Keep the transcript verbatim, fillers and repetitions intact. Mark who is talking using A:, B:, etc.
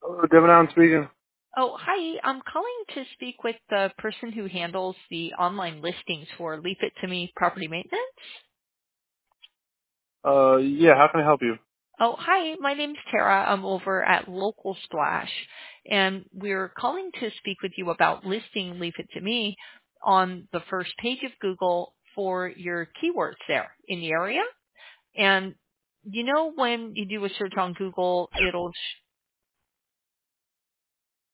A: Oh, Devin Allen speaking.
B: Oh, hi. I'm calling to speak with the person who handles the online listings for Leave It to Me property maintenance.
A: Uh, yeah, how can I help you?
B: Oh, hi. My name's Tara. I'm over at Local Splash, and we're calling to speak with you about listing Leave It to Me on the first page of Google for your keywords there in the area. And you know when you do a search on Google, it'll